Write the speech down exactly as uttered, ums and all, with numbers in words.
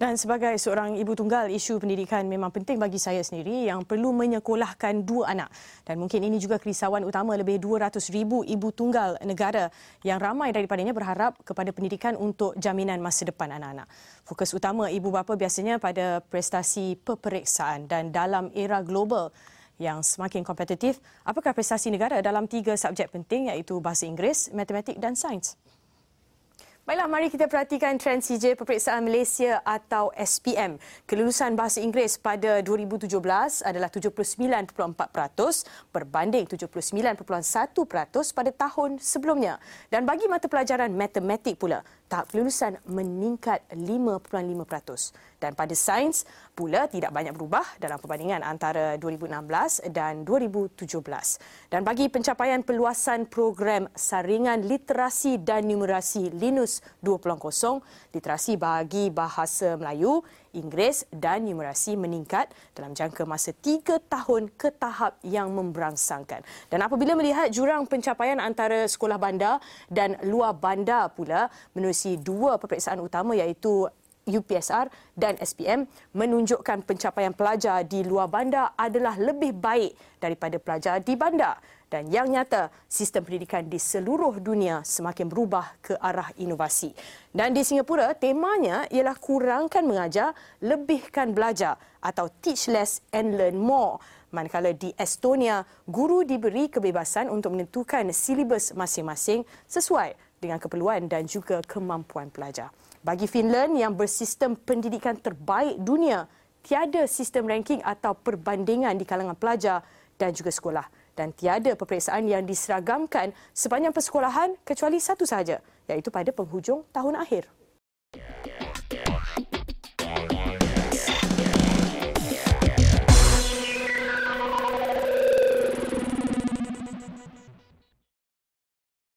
Dan sebagai seorang ibu tunggal, isu pendidikan memang penting bagi saya sendiri yang perlu menyekolahkan dua anak. Dan mungkin ini juga kerisauan utama lebih dua ratus ribu ibu tunggal negara yang ramai daripadanya berharap kepada pendidikan untuk jaminan masa depan anak-anak. Fokus utama ibu bapa biasanya pada prestasi peperiksaan dan dalam era global yang semakin kompetitif, apakah prestasi negara dalam tiga subjek penting iaitu bahasa Inggeris, matematik dan sains? Baiklah, mari kita perhatikan trend C J Peperiksaan Malaysia atau S P M. Kelulusan bahasa Inggeris pada dua ribu tujuh belas adalah tujuh puluh sembilan perpuluhan empat peratus berbanding tujuh puluh sembilan perpuluhan satu peratus pada tahun sebelumnya. Dan bagi mata pelajaran matematik pula, tahap kelulusan meningkat lima perpuluhan lima peratus. Dan pada sains pula tidak banyak berubah dalam perbandingan antara dua ribu enam belas dan dua ribu tujuh belas. Dan bagi pencapaian peluasan program saringan literasi dan numerasi Linus dua kosong, literasi bagi bahasa Melayu, Inggeris dan numerasi meningkat dalam jangka masa tiga tahun ke tahap yang memberangsangkan. Dan apabila melihat jurang pencapaian antara sekolah bandar dan luar bandar pula, menerusi dua peperiksaan utama iaitu U P S R dan S P M menunjukkan pencapaian pelajar di luar bandar adalah lebih baik daripada pelajar di bandar. Dan yang nyata, sistem pendidikan di seluruh dunia semakin berubah ke arah inovasi. Dan di Singapura, temanya ialah kurangkan mengajar, lebihkan belajar atau teach less and learn more. Manakala di Estonia, guru diberi kebebasan untuk menentukan silibus masing-masing sesuai dengan keperluan dan juga kemampuan pelajar. Bagi Finland yang bersistem pendidikan terbaik dunia, tiada sistem ranking atau perbandingan di kalangan pelajar dan juga sekolah. Dan tiada peperiksaan yang diseragamkan sepanjang persekolahan kecuali satu sahaja, iaitu pada penghujung tahun akhir.